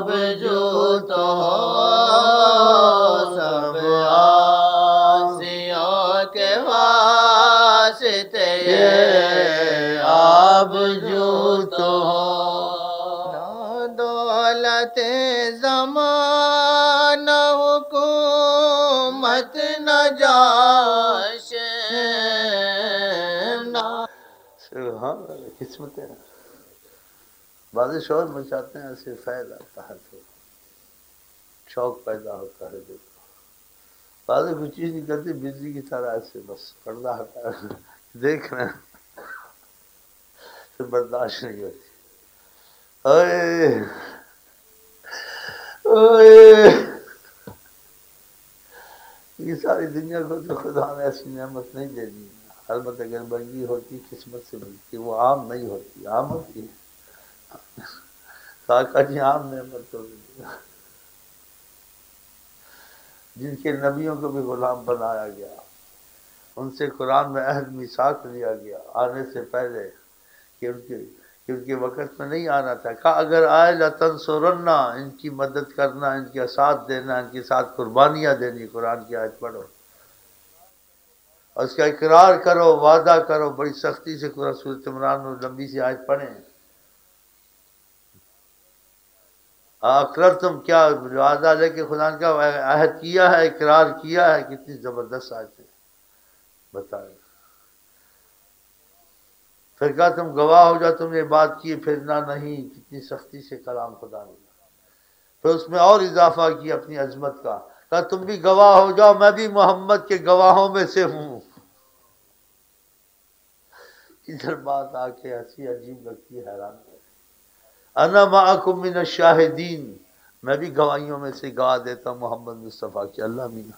اب جو تو سب آسیوں کے واسطے اب جو تو نہ دولت زمانہ حکومت نہ جاش سبحان اللہ، قسمتیں بعض شور مچاتے ہیں، ایسے فیض آتا ہے تو شوق پیدا ہوتا ہے. دیکھو بعض کچھ چیز نہیں کرتی، بجلی کی طرح ایسے بس پردہ ہٹا دیکھ رہے ہیں پھر برداشت نہیں ہوتی. اوئے اوئے، یہ ساری دنیا کو تو خدا نے ایسی نعمت نہیں دے دی. البتہ اگر بنگی ہوتی قسمت سے ملتی، وہ عام نہیں ہوتی، عام ہوتی ہے. کاکا جی عام نعمت ہو گئی، جن کے نبیوں کو بھی غلام بنایا گیا، ان سے قرآن میں عہد میثاق لیا گیا آنے سے پہلے کہ ان کے وقت میں نہیں آنا تھا. کہا اگر آئے لَتَنْصُرَنَّ، ان کی مدد کرنا، ان کا ساتھ دینا، ان کے ساتھ قربانیاں دینی. قرآن کی آیت پڑھو اور اس کا اقرار کرو، وعدہ کرو بڑی سختی سے. سورۃ عمران میں لمبی سی آیت پڑھیں. اقررتم، کیا وعدہ لے کے خدا نے کا عہد کیا ہے، اقرار کیا ہے. کتنی زبردست آیت ہے، بتائیں. پھر کہا تم گواہ ہو جاؤ تم نے بات کی، پھرنا نہیں. کتنی سختی سے کلام خدا نے. پھر اس میں اور اضافہ کیا اپنی عظمت کا، کہا تم بھی گواہ ہو جاؤ، میں بھی محمد کے گواہوں میں سے ہوں. ادھر بات آ کے ہنسی عجیب لگتی ہے، حیران. انا معکم من الشاہدین، میں بھی گواہیوں میں سے گواہ دیتا ہوں محمد مصطفیٰ کی. اللہ مینا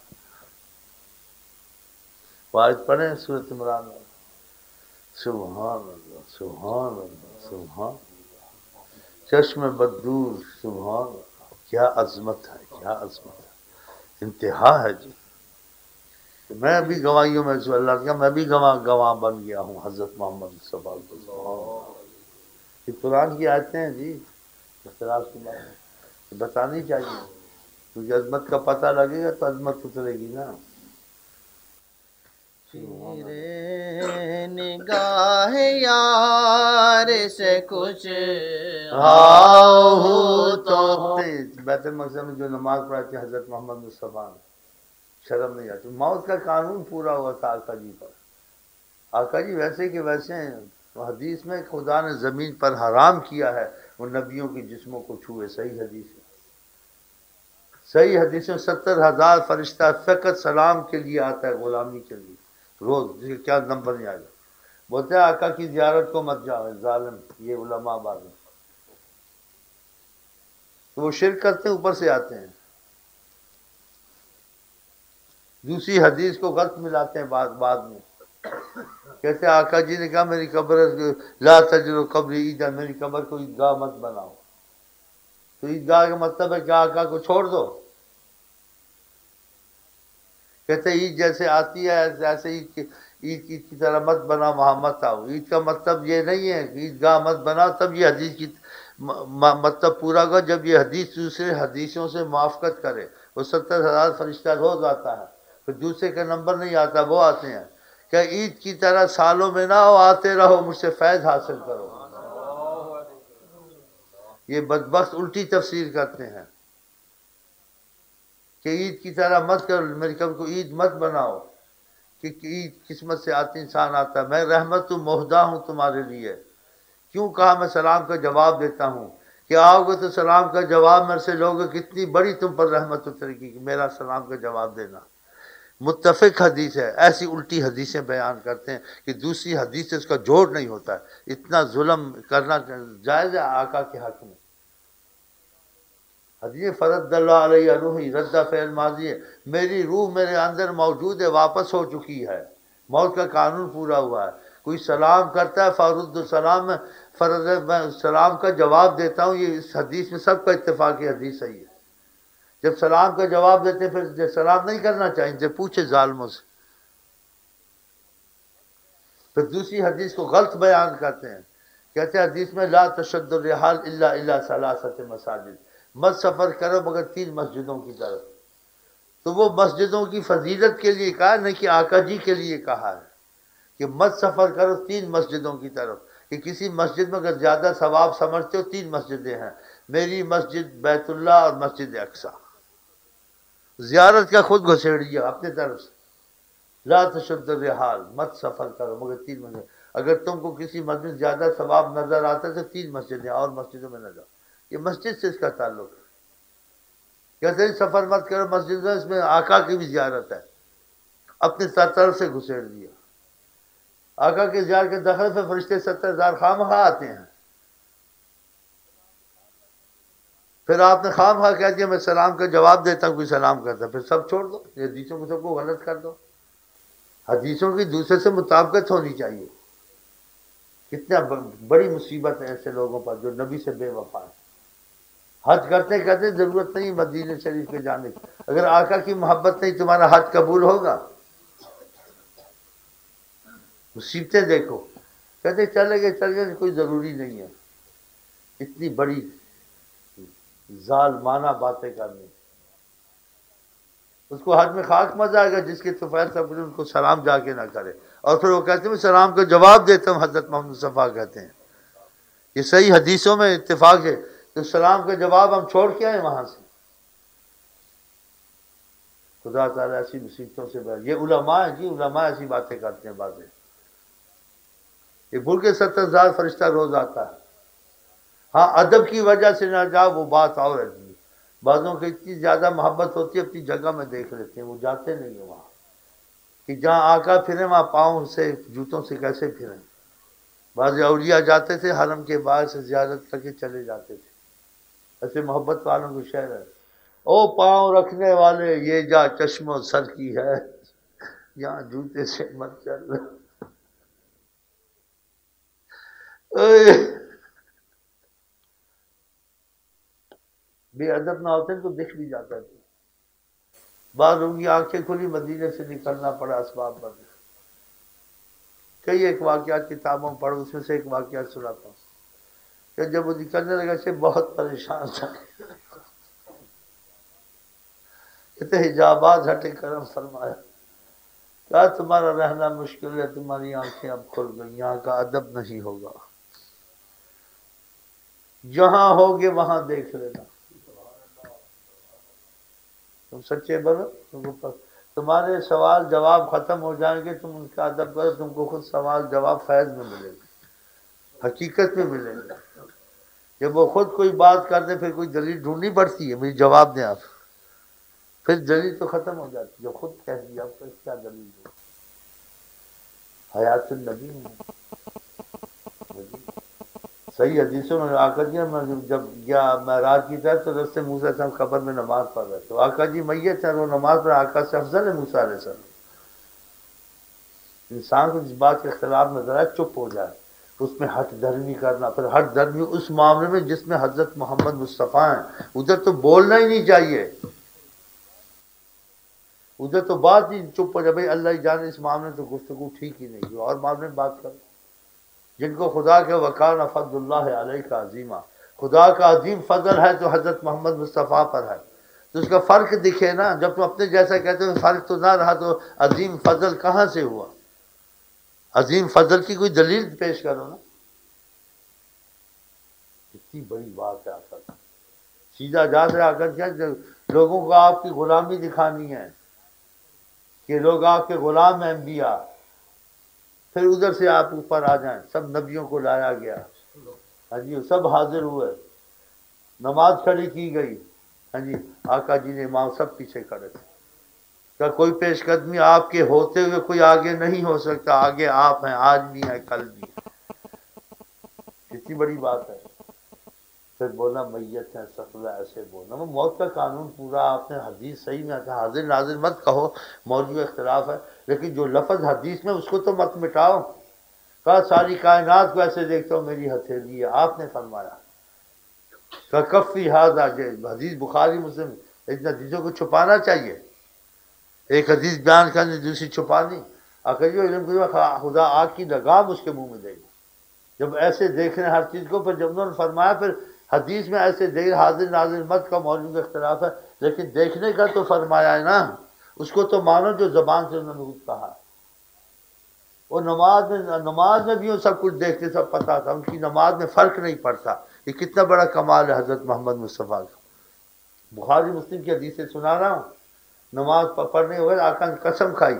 آیت پڑھیں سورۃ عمران میں. سبحان اللہ، سبحان اللہ، سبحان اللہ. چشم بدور، سبحان اللہ. کیا عظمت ہے، کیا عظمت ہے، انتہا ہے جی. میں بھی گواہیوں میں سے، اللہ کا میں بھی گواہ بن گیا ہوں حضرت محمد مصطفیٰ کو. یہ قرآن کی آیتیں ہیں جی، اختلاف کی بات ہے، بتانی چاہیے کیونکہ عظمت کا پتہ لگے گا تو عظمت اترے گی نا. تیرے نگاہ یار سے کچھ ہو تو بیت المقدس میں جو نماز پڑھاتے ہیں حضرت محمد مصطفیٰ نے، شرم نہیں آتی. موت کا قانون پورا ہوا تھا آقا جی پر. آقا جی ویسے کہ ویسے ہیں. حدیث میں خدا نے زمین پر حرام کیا ہے وہ نبیوں کے جسموں کو چھوئے. صحیح حدیث ہے، صحیح حدیث میں 70,000 فرشتہ فقط سلام کے لیے آتا ہے، غلامی کے لیے روز. جس کا کیا نمبر نہیں آئے گا. بولتے ہیں آقا کی زیارت کو مت جاؤ ظالم. یہ علماء بعد میں تو وہ شرک کرتے ہیں، اوپر سے آتے ہیں دوسری حدیث کو غلط ملاتے ہیں. بعد میں کہتے ہیں آقا جی نے کہا میری قبر لا تجلو قبری عیدا، میری قبر کو عیدگاہ مت بناؤ. تو عیدگاہ کا مطلب ہے کہ آقا کو چھوڑ دو. کہتے ہیں عید جیسے آتی ہے ایسے عید کی طرح مت بنا، وہاں مت آؤ. عید کا مطلب یہ نہیں ہے کہ عیدگاہ مت بناؤ. تب یہ حدیث کی مطلب پورا ہوا جب یہ حدیث دوسرے حدیثوں سے موافقت کرے. وہ 70,000 فرشتہ روز آتا ہے، پھر دوسرے کا نمبر نہیں آتا، وہ آتے ہیں. کہ عید کی طرح سالوں میں نہ ہو، آتے رہو مجھ سے فیض حاصل کرو. یہ بدبخت الٹی تفسیر کرتے ہیں کہ عید کی طرح مت کرو، میری قبر کو عید مت بناؤ کہ عید قسمت سے آتی انسان آتا ہے. میں رحمت مہدہ ہوں تمہارے لیے. کیوں کہا میں سلام کا جواب دیتا ہوں کہ آؤ گے تو سلام کا جواب میرے سے لوگے. کتنی بڑی تم پر رحمت اترے گی کہ میرا سلام کا جواب دینا. متفق حدیث ہے. ایسی الٹی حدیثیں بیان کرتے ہیں کہ دوسری حدیث سے اس کا جوڑ نہیں ہوتا ہے. اتنا ظلم کرنا جائز ہے آقا کے حق میں. حدیث فرد اللہ علیہ روحی، رد فعل ماضی ہے. میری روح میرے اندر موجود ہے، واپس ہو چکی ہے. موت کا قانون پورا ہوا ہے. کوئی سلام کرتا ہے فرد السلام میں فرض میں سلام کا جواب دیتا ہوں. یہ اس حدیث میں سب کا اتفاقی حدیث صحیح ہے. جب سلام کا جواب دیتے ہیں پھر سلام نہیں کرنا چاہیے، جب پوچھے ظالموں سے. پھر دوسری حدیث کو غلط بیان کرتے ہیں. کہتے ہیں حدیث میں لا تشد الرحال الا الى ثلاثه مساجد، مت سفر کرو مگر 3 مسجدوں کی طرف. تو وہ مسجدوں کی فضیلت کے لیے کہا، نہ کہ آقا جی کے لیے کہا ہے کہ مت سفر کرو 3 مسجدوں کی طرف. کہ کسی مسجد میں اگر زیادہ ثواب سمجھتے ہو 3 مسجدیں ہیں، میری مسجد، بیت اللہ اور مسجد اقصی. زیارت کا خود گھسیڑیے اپنے طرف سے. لا تشد الرحال، مت سفر کرو مگر 3 مسجد. اگر تم کو کسی مسجد زیادہ ثواب نظر آتا ہے تو 3 مسجدیں، اور مسجدوں میں نہ جاؤ. یہ مسجد سے اس کا تعلق ہے. کہتے ہیں سفر مت کرو مسجد میں، اس میں آقا کی بھی زیارت ہے. اپنے طرف سے گھسیڑ دیا. آقا کے زیارت کے دخل پہ فرشتے 70,000 خواہ آتے ہیں. پھر آپ نے خواہ کہہ دیا میں سلام کا جواب دیتا ہوں، کوئی سلام کرتا، پھر سب چھوڑ دو. یہ حدیثوں کو سب کو غلط کر دو. حدیثوں کی دوسرے سے مطابقت ہونی چاہیے. کتنا بڑی مصیبت ہے ایسے لوگوں پر جو نبی سے بے وفا ہے. حج کرتے کہتے ضرورت نہیں مدینہ شریف کے جانے کی. اگر آقا کی محبت نہیں تمہارا حج قبول ہوگا؟ مصیبتیں دیکھو. کہتے چلے گئے کوئی ضروری نہیں ہے. اتنی بڑی ظالمانہ باتیں کرنی. اس کو حج میں خاک مزہ آئے گا جس کے طفیل سے ان کو سلام جا کے نہ کرے. اور پھر وہ کہتے ہیں میں سلام کا جواب دیتا ہوں. حضرت محمد مصطفیٰ کہتے ہیں یہ صحیح حدیثوں میں اتفاق ہے. تو سلام کا جواب ہم چھوڑ کے آئے وہاں سے. خدا تعالیٰ ایسی مصیبتوں سے بچائے. یہ علماء ہیں جی، علماء ایسی باتیں کرتے ہیں. باتیں یہ بھول کے 70,000 فرشتہ روز آتا ہے. ہاں ادب کی وجہ سے نہ جاؤ وہ بات اور ہے. بعضوں کی اتنی زیادہ محبت ہوتی ہے اپنی جگہ میں دیکھ لیتے ہیں، وہ جاتے نہیں ہیں وہاں. کہ جہاں آقا پھریں وہاں پاؤں سے جوتوں سے کیسے پھریں. بعض اولیاء جاتے تھے حرم کے باہر سے زیارت کر کے چلے جاتے تھے. ایسے محبت والوں کو شہر ہے. او پاؤں رکھنے والے یہ جا چشم و سر کی ہے، یہاں جوتے سے مت چل. بے ادب نہ ہوتے تو دکھ بھی جاتا تھا. بعض لوگوں کی آنکھیں کھلی مدینے سے نکلنا پڑا اسباب بند. کئی ایک واقعات کتابوں میں پڑھو، اس میں سے ایک واقعات سناتا ہوں کہ جب وہ نکلنے لگا سے بہت پریشان تھا. کہتے حجابات ہٹے کرم فرمایا. کہا تمہارا رہنا مشکل ہے، تمہاری آنکھیں اب کھل گئی، یہاں کا ادب نہیں ہوگا. جہاں ہوگے وہاں دیکھ لینا. تم سچے بنو، تمہارے سوال جواب ختم ہو جائیں گے، تم ان کا ادب کرو، تم کو خود سوال جواب فیض میں ملے گا، حقیقت میں ملے گا. جب وہ خود کوئی بات کر دے پھر کوئی دلیل ڈھونڈنی پڑتی ہے، مجھے جواب دیں آپ. پھر دلیل تو ختم ہو جاتی. جو خود کہہ دیا آپ کو کیا دلیل دو. حیات النبی صحیح حدیثوں میں آقا جی جب گیا معراج کی طرف تو رستے موسیٰ علیہ السلام قبر میں نماز پڑھ رہے تو آقا جی میت ہے، وہ نماز پڑھ. آقا سے افضل ہے موسیٰ علیہ السلام. انسان کو جس بات کے اختلاف نظر آئے چپ ہو جائے، اس میں ہٹ دھرمی کرنا. پھر ہٹ دھرمی اس معاملے میں جس میں حضرت محمد مصطفیٰ ہیں، ادھر تو بولنا ہی نہیں چاہیے. ادھر تو بات ہی چپ ہو جائے، بھائی اللہ ہی جانے اس معاملے میں تو گفتگو ٹھیک ہی نہیں. اور معاملے میں بات کرو جن کو خدا کے وقار فضل اللہ علیہ کا عظیمہ، خدا کا عظیم فضل ہے تو حضرت محمد مصطفیٰ پر ہے. تو اس کا فرق دکھے نا. جب تم اپنے جیسا کہتے ہو فرق تو نہ رہا تو عظیم فضل کہاں سے ہوا؟ عظیم فضل کی کوئی دلیل پیش کرو نا. اتنی بڑی بات ہے. آقا سیدھا جا سے آ کر کیا لوگوں کو آپ کی غلامی دکھانی ہے کہ لوگ آپ کے غلام ہیں انبیاء. پھر ادھر سے آپ اوپر آ جائیں. سب نبیوں کو لایا گیا، ہاں جی سب حاضر ہوئے، نماز کھڑی کی گئی. ہاں جی آقا جی نے امام سب پیچھے کھڑے تھے. کیا کوئی پیش قدمی آپ کے ہوتے ہوئے کوئی آگے نہیں ہو سکتا؟ آگے آپ ہیں، آج بھی ہیں، کل بھی. کتنی بڑی بات ہے. پھر بولا میت ہے سفلا، ایسے بولنا. وہ موت کا قانون پورا آپ نے حدیث صحیح میں آتا. حاضر ناظر مت کہو، موضوع اختلاف ہے، لیکن جو لفظ حدیث میں اس کو تو مت مٹاؤ. کہا ساری کائنات کو ایسے دیکھتا ہوں میری ہتھیلی ہے. آپ نے فرمایا کہ کفی ہاذا، حدیث بخاری مسلم. ان حدیثوں کو چھپانا چاہیے. ایک حدیث بیان کرنے دوسری چھپانی. آخر جو علم خدا آگ کی لگام اس کے منہ میں دے گی. جب ایسے دیکھ رہے ہیں ہر چیز کو، پھر جب انہوں نے فرمایا پھر حدیث میں ایسے دیر حاضر ناظر مت کا موضوع کا اختلاف ہے، لیکن دیکھنے کا تو فرمایا ہے نا، اس کو تو مانو جو زبان سے انہوں نے کہا۔ وہ نماز میں بھی وہ سب کچھ دیکھتے، سب پتا تھا، ان کی نماز میں فرق نہیں پڑتا۔ یہ کتنا بڑا کمال ہے حضرت محمد مصطفیٰ کا۔ بخاری مسلم کی حدیث سے سنا رہا ہوں، نماز پڑھنے ہوئے آقا نے قسم کھائی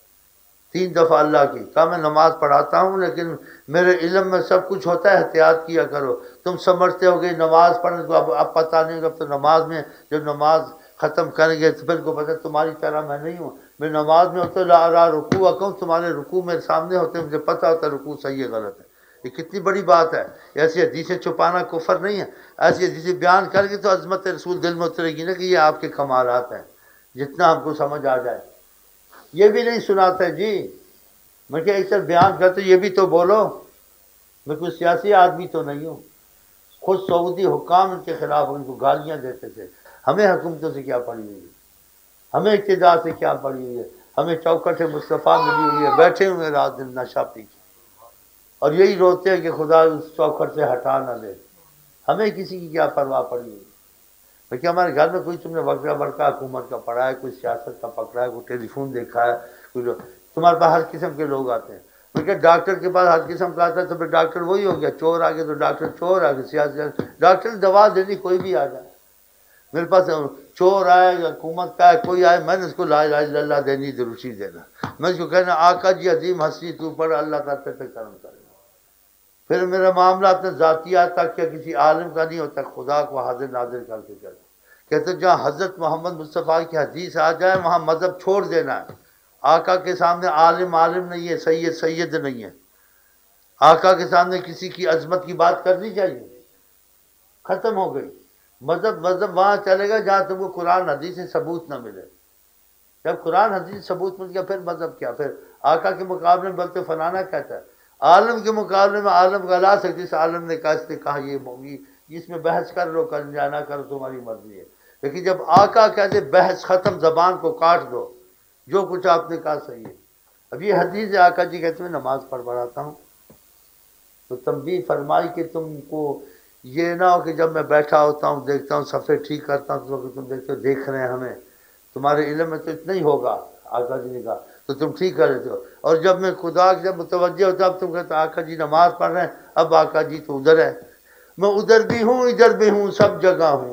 3 دفعہ اللہ کی، کہا میں نماز پڑھاتا ہوں لیکن میرے علم میں سب کچھ ہوتا ہے، احتیاط کیا کرو۔ تم سمجھتے ہو گے نماز پڑھنے کو اب پتہ نہیں ہوگا، تو نماز میں جب نماز ختم کریں گے تو پھر کو پتہ تمہاری طرح میں نہیں ہوں، میں نماز میں ہوتا لا را رکوع کہوں، تمہارے رکوع میرے سامنے ہوتے ہیں، مجھے پتہ ہوتا ہے رکوع صحیح ہے غلط ہے۔ یہ کتنی بڑی بات ہے۔ ایسی حدیثیں چھپانا کفر نہیں ہے، ایسی حدیثیں بیان کر کے تو عظمت رسول دل میں اترے گی نا کہ یہ آپ کے کمالات ہیں، جتنا ہم کو سمجھ آ جائے۔ یہ بھی نہیں سناتے جی، میں کہ ایک طرف بیان کرتے یہ بھی تو بولو، میں کوئی سیاسی آدمی تو نہیں ہوں۔ خود سعودی حکام ان کے خلاف ان کو گالیاں دیتے تھے۔ ہمیں حکومتوں سے کیا پڑی ہوئی ہے، ہمیں اقتدار سے کیا پڑی ہوئی ہے، ہمیں چوکھٹ مصطفیٰ ملی ہوئی ہے، بیٹھے ہوئے رات دن نشہ پی کے، اور یہی روتے ہیں کہ خدا اس چوکھٹ سے ہٹا نہ دے۔ ہمیں کسی کی کیا پرواہ پڑی ہوئی ہے؟ کہ ہمارے گھر میں کوئی تم نے وقت بڑکا حکومت کا پڑھا ہے، کوئی سیاست کا پکڑا ہے، کوئی ٹیلی فون دیکھا ہے، کوئی تمہارے پاس ہر قسم کے لوگ آتے ہیں۔ کہ ڈاکٹر کے پاس ہر قسم کا آتا ہے تو پھر ڈاکٹر وہی ہو گیا، چور آ گئے تو ڈاکٹر چور آ گئے، سیاست ڈاکٹر دوا دینی کوئی بھی آ جائے۔ میرے پاس چور آئے یا حکومت کا ہے کوئی آئے، میں نے اس کو لا الہ الا اللہ دینی دروشی دینا، میں اس کو کہنا آقا جی عظیم ہستی تو پڑھ، اللہ تعالیٰ پہ کرم کرے گا۔ پھر میرا معاملہ اپنے ذاتیات تک کیا کسی عالم کا نہیں ہوتا، خدا کو حاضر ناظر کر کے کرے۔ کہتے جہاں حضرت محمد مصطفیٰ کی حدیث آ جائے وہاں مذہب چھوڑ دینا ہے۔ آقا کے سامنے عالم عالم نہیں ہے، سید سید نہیں ہے۔ آقا کے سامنے کسی کی عظمت کی بات کرنی چاہیے، ختم ہو گئی۔ مذہب وہاں چلے گا جہاں تم کو قرآن حدیث سے ثبوت نہ ملے۔ جب قرآن حدیث ثبوت مل گیا پھر مذہب کیا؟ پھر آقا کے مقابلے میں بلکہ فلانا کہتا ہے، عالم کے مقابلے میں عالم کا لا سکتی، جس عالم نے کہا اس نے کہا یہ ہوگی، اس میں بحث کر لو، کر جانا کرو تمہاری مرضی ہے۔ لیکن جب آقا کہتے بحث ختم، زبان کو کاٹ دو، جو کچھ آپ نے کہا صحیح ہے۔ اب یہ حدیث ہے، آقا جی کہتے ہیں نماز پڑھاتا ہوں تو تنبیہ فرمائی کہ تم کو یہ نہ ہو کہ جب میں بیٹھا ہوتا ہوں دیکھتا ہوں صفحے ٹھیک کرتا ہوں تو تم دیکھتے ہو دیکھ رہے ہیں ہمیں، تمہارے علم میں تو اتنا ہی ہوگا، آقا جی نے کہا تو تم ٹھیک کر لیتے ہو، اور جب میں خدا کی جب متوجہ ہوتا اب تم کہتے آقا جی نماز پڑھ رہے ہیں، اب آقا جی تو ادھر ہے، میں ادھر بھی ہوں ادھر بھی ہوں، سب جگہ ہوں،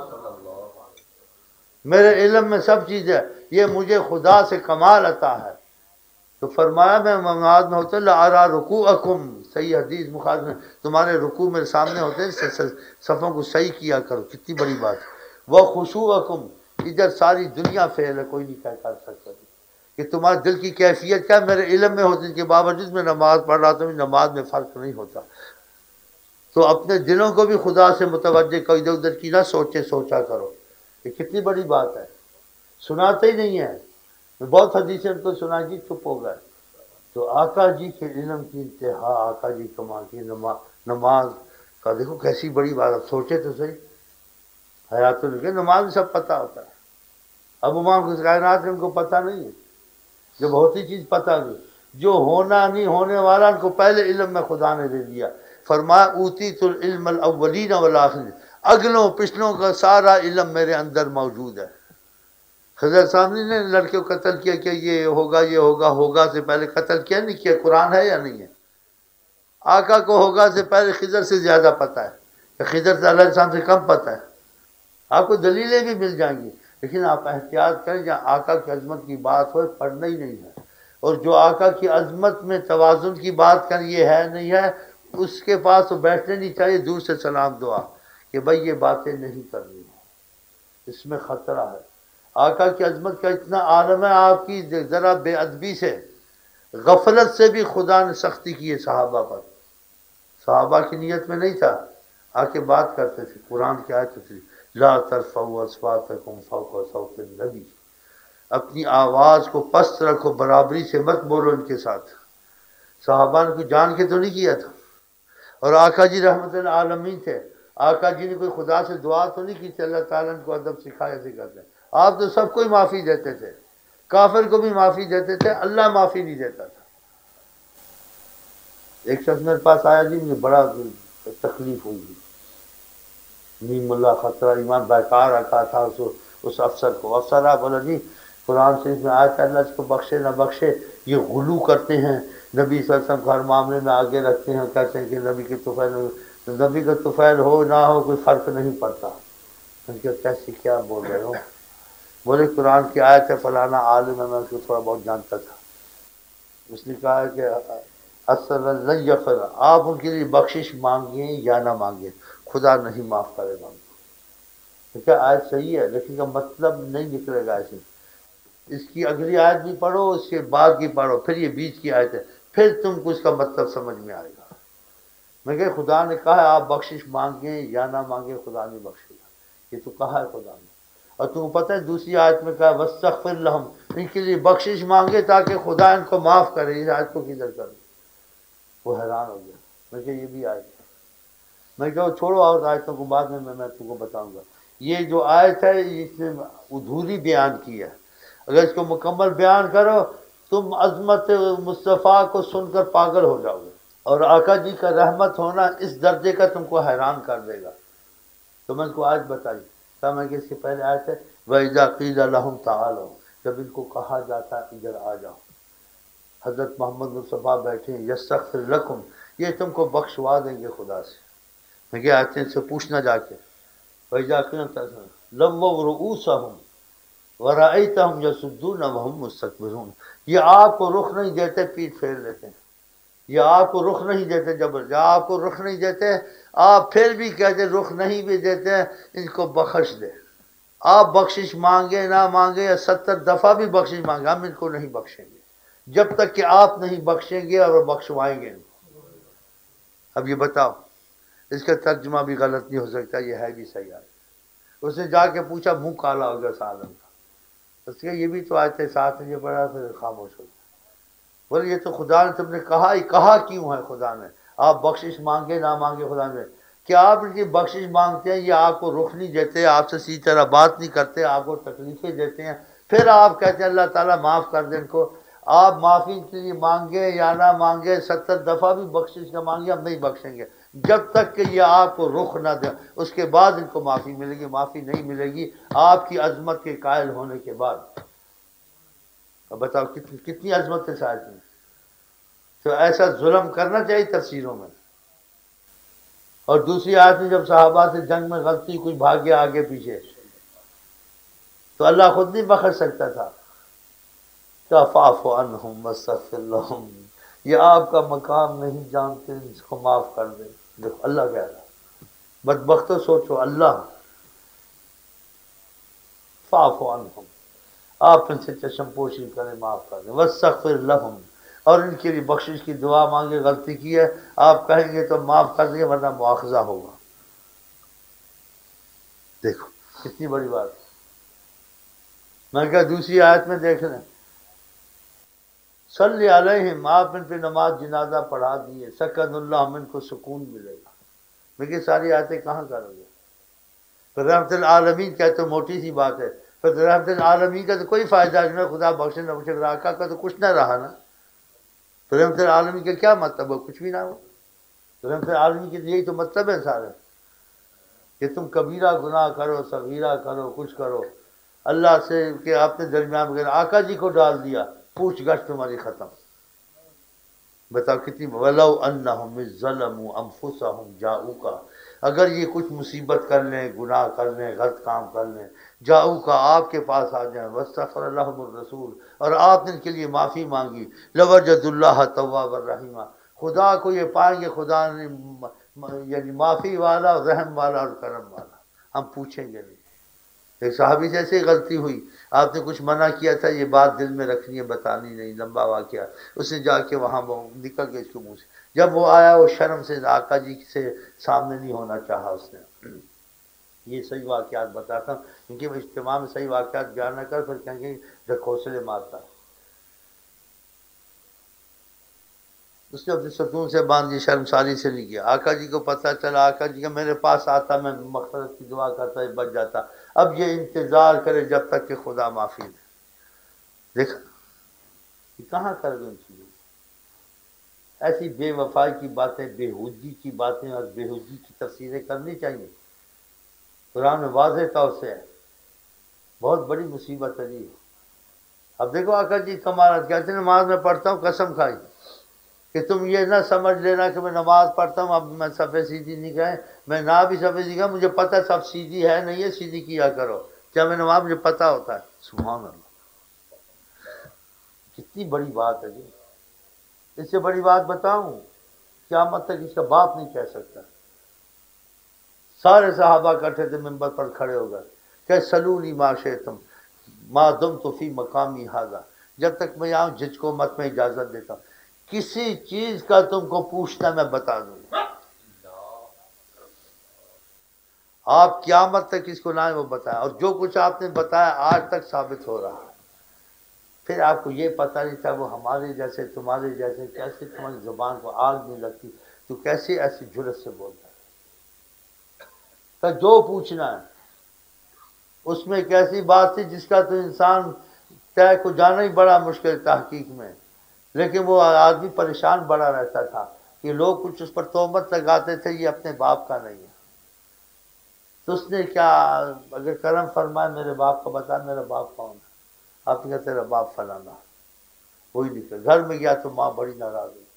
میرے علم میں سب چیز ہے، یہ مجھے خدا سے کمال عطا ہے۔ تو فرمایا میں نماز میں ہوتا لارا رکوعکم، صحیح حدیث بخاری میں، تمہارے رکوع میرے سامنے ہوتے ہیں، صفوں کو صحیح کیا کرو، کتنی بڑی بات ہے۔ وہ خشوعکم، ادھر ساری دنیا فعل ہے، کوئی نہیں کر سکتا کہ تمہارے دل کی کیفیت کیا میرے علم میں ہوتی کے باوجود میں نماز پڑھ رہا ہوں، نماز میں فرق نہیں ہوتا۔ تو اپنے دلوں کو بھی خدا سے متوجہ کرو، ادھر ادھر کی نہ سوچا کرو، یہ کتنی بڑی بات ہے۔ سناتے ہی نہیں ہے، میں بہت حدیثیں ان کو سنا جی چپ ہو گئے۔ تو آقا جی کے علم کی انتہا، آقا جی کمال کی نماز کا دیکھو کیسی بڑی بات، اب سوچے تو صحیح، حیات النبی نماز میں سب پتہ ہوتا ہے۔ اب امام کائنات ان کو پتہ نہیں ہے، جب ہوتی چیز پتہ نہیں، جو ہونا نہیں ہونے والا ان کو پہلے علم میں خدا نے دے دیا۔ فرمایا اوتیت العلم الاولین والآخرین، اگلوں پچھلوں کا سارا علم میرے اندر موجود ہے۔ خضر سامنے نے لڑکے کو قتل کیا کہ یہ ہوگا یہ ہوگا، ہوگا سے پہلے قتل کیا نہیں کیا، قرآن ہے یا نہیں ہے؟ آقا کو ہوگا سے پہلے خضر سے زیادہ پتہ ہے، کہ خضر سے اللہ السلام سے کم پتہ ہے۔ آپ کو دلیلیں بھی مل جائیں گی، لیکن آپ احتیاط کریں، جہاں آقا کی عظمت کی بات ہو پڑھنا ہی نہیں ہے، اور جو آقا کی عظمت میں توازن کی بات کریں یہ ہے نہیں ہے، اس کے پاس تو بیٹھنے نہیں چاہیے، دور سے سلام دعا کہ بھائی یہ باتیں نہیں کرنی، اس میں خطرہ ہے۔ آقا کی عظمت کا اتنا عالم ہے، آپ کی ذرا بے ادبی سے، غفلت سے بھی خدا نے سختی کی ہے صحابہ پر۔ صحابہ کی نیت میں نہیں تھا، آ کے بات کرتے تھے، قرآن کی آیت تھی لا ترفعوا اصواتکم فوق صوت النبی، اپنی آواز کو پست رکھو، برابری سے مت بولو ان کے ساتھ۔ صحابہ نے کوئی جان کے تو نہیں کیا تھا، اور آقا جی رحمت العالمین تھے، آقا جی نے کوئی خدا سے دعا تو نہیں کی تھی اللہ تعالیٰ نے کو ادب سکھایا سے کرتے ہیں۔ آپ تو سب کو ہی معافی دیتے تھے، کافر کو بھی معافی دیتے تھے، اللہ معافی نہیں دیتا تھا۔ ایک شخص میرے پاس آیا جی، مجھے بڑا تکلیف ہوئی، نیم اللہ خطرہ ایمان بیکار رکھا تھا اس افسر کو. افسر آپ بولا جی قرآن شریف میں آیا تھا اللہ اس کو بخشے نہ بخشے، یہ غلو کرتے ہیں، نبی صلی اللہ علیہ وسلم کو ہر معاملے میں آگے رکھتے ہیں، کہتے ہیں کہ نبی کے طفیل، نبی کا طفیل ہو نہ ہو کوئی فرق نہیں پڑتا. میں کہا کیسے کیا بول رہے ہو؟ بولے قرآن کی آیت ہے، فلانا عالم ہے، میں اس کو تھوڑا بہت جانتا تھا. اس نے کہا کہ اصل اللہ یغفر، آپ ان کے لیے بخشش مانگیں یا نہ مانگیں خدا نہیں معاف کرے گا. کیا آیت صحیح ہے لیکن کا مطلب نہیں نکلے گا ایسے. اس کی اگلی آیت بھی پڑھو، اس کے بعد کی پڑھو، پھر یہ بیچ کی آیت ہے، پھر تم کو اس کا مطلب سمجھ میں آئے گا. میں کہ خدا نے کہا ہے آپ بخشش مانگیں یا نہ مانگیں خدا نہیں بخشے گا، یہ تو کہا ہے خدا نے. اور تم کو پتہ ہے دوسری آیت میں کہا وَاسْتَغْفِرْ لَهُمْ، ان کے لیے بخشش مانگے تاکہ خدا ان کو معاف کرے. اس آیت کو کدھر کر؟ وہ حیران ہو گیا. میں کہ یہ بھی آیت ہے. میں کہا چھوڑو اور آیتوں کو بعد میں تم کو بتاؤں گا. یہ جو آیت ہے اس نے ادھوری بیان کی ہے، اگر اس کو مکمل بیان کرو تم عظمت مصطفیٰ کو سن کر پاگل ہو جاؤ گے، اور آقا جی کا رحمت ہونا اس درجے کا تم کو حیران کر دے گا. تو میں ان کو آیت بتائی تھا، میں کہ اس کے پہلے آیت ہے وَإِذَا قِيلَ لَهُمْ تَعَالَوْا، جب ان کو کہا جاتا ادھر آ جاؤ. حضرت محمد مصطفیٰ بیٹھے ہیں یستغفر لکم، یہ تم کو بخشوا دیں گے خدا سے. میں کیا آتے ہیں سے پوچھنا جا کے وَإِذَا قِيلَ لَوَّوْا رُؤُوسَهُمْ وَرَأَيْتَهُمْ يَصُدُّونَ وَهُمْ مُسْتَكْبِرُونَ، یہ آپ کو رخ نہیں دیتے پیٹ پھیر لیتے ہیں. یہ آپ کو رخ نہیں دیتے جبر، آپ کو رخ نہیں دیتے، آپ پھر بھی کہتے رخ نہیں بھی دیتے ہیں، ان کو بخش دے. آپ بخشش مانگے نہ مانگے یا 70 دفعہ بھی بخشش مانگے ہم ان کو نہیں بخشیں گے جب تک کہ آپ نہیں بخشیں گے اور بخشوائیں گے. اب یہ بتاؤ اس کا ترجمہ بھی غلط نہیں ہو سکتا، یہ ہے بھی صحیح ہے. اس نے جا کے پوچھا، منہ کالا ہو گیا سالم کا. اس کے یہ بھی تو آئے تھے ساتھ میں، یہ پڑھا پھر خاموش ہو گیا. بولے یہ تو خدا نے تم نے کہا ہی کہا کیوں ہے خدا نے آپ بخشش مانگے نہ مانگے خدا نے. کیا آپ ان کی بخشش مانگتے ہیں، یہ آپ کو رخ نہیں دیتے، آپ سے سیدھی طرح بات نہیں کرتے، آپ کو تکلیفیں دیتے ہیں، پھر آپ کہتے ہیں اللہ تعالیٰ معاف کر دیں ان کو. آپ معافی کے لیے مانگے یا نہ مانگے 70 دفعہ بھی بخشش نہ مانگے ہم نہیں بخشیں گے جب تک کہ یہ آپ کو رخ نہ دے. اس کے بعد ان کو معافی ملے گی، معافی نہیں ملے گی آپ کی عظمت کے قائل ہونے کے بعد. اب بتاؤ کتنی عظمت ہے شاید میں. تو ایسا ظلم کرنا چاہیے تفسیروں میں. اور دوسری آیت میں جب صحابہ سے جنگ میں غلطی کچھ بھاگے آگے پیچھے تو اللہ خود نہیں بخش سکتا تھا. فاعف عنہم واستغفر لہم، یہ آپ کا مقام نہیں جانتے، اس کو معاف کر دیں. دیکھو اللہ کہہ رہا بدبختو سوچو اللہ فاعف عنہم، آپ ان سے چشم پوشی کریں معاف کر دیں. واستغفر لہم، اور ان کے لیے بخشش کی دعا مانگے. غلطی کی ہے آپ کہیں گے تو معاف کر دیں گے ورنہ مواخذہ ہوگا. دیکھو کتنی بڑی بات ہے. میں کہا دوسری آیت میں دیکھ لیں صلی علیہم، آپ ان پہ نماز جنازہ پڑھا دیے، سکن اللہ، ہم ان کو سکون ملے گا. لیکن ساری آیتیں کہاں کرو گے؟ پھر رحمت العالمین کہتے موٹی سی بات ہے، پھر رحمت العالمین کا تو کوئی فائدہ نہیں، خدا بخشے نہ بخشے، آقا کا تو کچھ نہ رہا نا. تو رحمت العالمین کا کیا مطلب ہے؟ کچھ بھی نہ ہو. رحمت العالمین کے یہی تو مطلب ہے سارے کہ تم کبیرہ گناہ کرو، صغیرہ کرو، کچھ کرو اللہ سے کہ آپ نے درمیان وغیرہ آقا جی کو ڈال دیا، پوچھ گچھ تمہاری ختم. بتاؤ کتنی. وَلَوْ أَنَّهُمْ إِذ ظَّلَمُوا أَنفُسَهُمْ جَاءُوكَ، اگر یہ کچھ مصیبت کر لیں، گناہ کر لیں، غلط کام کر لیں، جاؤکا آپ کے پاس آ جائیں، واستغفر لهم الرسول، اور آپ نے ان کے لیے معافی مانگی، لوجدوا اللہ توابا رحیما، خدا کو یہ پائیں گے خدا نے یعنی معافی والا، رحم والا اور کرم والا. ہم پوچھیں گے نہیں. ایک صحابی سے ایسے غلطی ہوئی، آپ نے کچھ منع کیا تھا، یہ بات دل میں رکھنی ہے، بتانی نہیں، لمبا واقعہ. اس نے جا کے وہاں وہ نکل گئے اس کے منہ سے. جب وہ آیا وہ شرم سے آقا جی سے سامنے نہیں ہونا چاہا اس نے. یہ صحیح واقعات بتاتا ہوں کیونکہ میں اجتماع میں صحیح واقعات بیان نہ کر پھر کہیں گے ڈھکوسلے مارتا. اس نے اپنے ستون سے باندھ دی، شرمساری سے نہیں کیا. آقا جی کو پتہ چلا، آقا جی کا میرے پاس آتا، میں مغفرت کی دعا کرتا، بچ جاتا. اب یہ انتظار کرے جب تک کہ خدا معافی دے. دیکھا یہ کہاں کر گئے ان چیزوں. ایسی بے وفائی کی باتیں، بےہودگی کی باتیں اور بےہودگی کی تفسیریں کرنی چاہیے. قرآن میں واضح طور سے ہے، بہت بڑی مصیبت ہے جی۔ اب دیکھو آقا جی کمالات کہتے ہیں نماز میں پڑھتا ہوں قسم کھائی کہ تم یہ نہ سمجھ لینا کہ میں نماز پڑھتا ہوں اب میں صفحے سیدھی نہیں کہیں، میں نہ بھی صفحے سیدھی کہا مجھے پتہ سب سیدھی ہے نہیں ہے، سیدھی کیا کرو، کیا میں نماز مجھے پتہ ہوتا ہے۔ سبحان اللہ، کتنی بڑی بات ہے جی۔ اس سے بڑی بات بتاؤں، قیامت تک اس کا باپ نہیں کہہ سکتا۔ سارے صحابہ کٹھے تھے ممبر پر کھڑے ہو گئے کہ سلونی ما شئتم ما دمت فی مقامی ھذا، جب تک میں یہاں جج کو مت میں اجازت دیتا ہوں، کسی چیز کا تم کو پوچھنا میں بتا دوں گا، آپ قیامت تک اس کو نہ وہ بتایا، اور جو کچھ آپ نے بتایا آج تک ثابت ہو رہا ہے۔ پھر آپ کو یہ پتہ نہیں تھا وہ ہمارے جیسے تمہارے جیسے، کیسے تمہاری زبان کو آگ نہیں لگتی، تو کیسے ایسی جرت سے بولتا ہے؟ تو جو پوچھنا ہے اس میں ایک ایسی بات تھی جس کا تو انسان طے کو جانا ہی بڑا مشکل تحقیق میں، لیکن وہ آدمی پریشان بڑا رہتا تھا کہ لوگ کچھ اس پر تہمت لگاتے تھے یہ اپنے باپ کا نہیں ہے، تو اس نے کیا اگر کرم فرمائے میرے باپ کو بتا میرا باپ کون ہے، آپ نے کہا تیرا باپ فلانا، وہی نکل گھر میں گیا تو ماں بڑی ناراض ہوئی،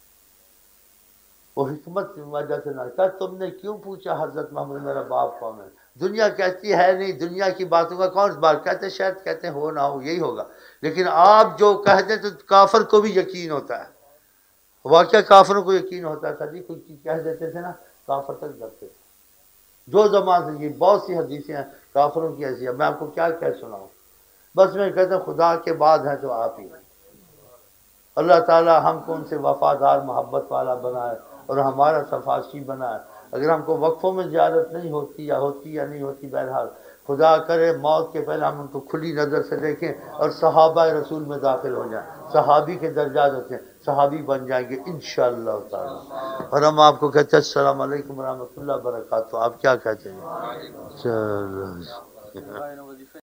وہ حکمت کی وجہ سے نہ کہا تم نے کیوں پوچھا حضرت محمد میرا باپ کون ہے، دنیا کہتی ہے نہیں، دنیا کی باتوں کا کون بات کہتے، شاید کہتے ہیں ہو نہ ہو یہی ہوگا، لیکن آپ جو کہتے تو کافر کو بھی یقین ہوتا ہے، واقعہ کافروں کو یقین ہوتا تھا جی، کوئی چیز کہہ دیتے تھے نا کافر تک ڈرتے تھے، جو زمان سے یہ بہت سی حدیثیں ہیں کافروں کی ایسی ہیں، میں آپ کو کیا کہہ سناؤں، بس میں کہتا ہوں خدا کے بعد ہیں تو آپ ہی ہیں، اللہ تعالی ہم کو ان سے وفادار محبت والا بنائے اور ہمارا صفاسی بنائے، اگر ہم کو وقفوں میں زیارت نہیں ہوتی یا نہیں ہوتی، بہرحال خدا کرے موت کے پہلے ہم ان کو کھلی نظر سے دیکھیں اور صحابہ رسول میں داخل ہو جائیں، صحابی کے درجات ہوتے ہیں، صحابی بن جائیں گے انشاءاللہ تعالی۔ اور ہم آپ کو کہتے ہیں السلام علیکم ورحمۃ اللہ وبرکاتہ، آپ کیا کہتے ہیں؟ چلو